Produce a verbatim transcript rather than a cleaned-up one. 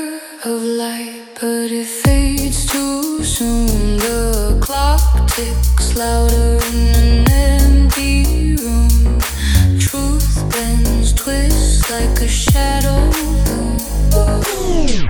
of light, but it fades too soon. The clock ticks louder in an empty room. Truth bends, twists like a shadow.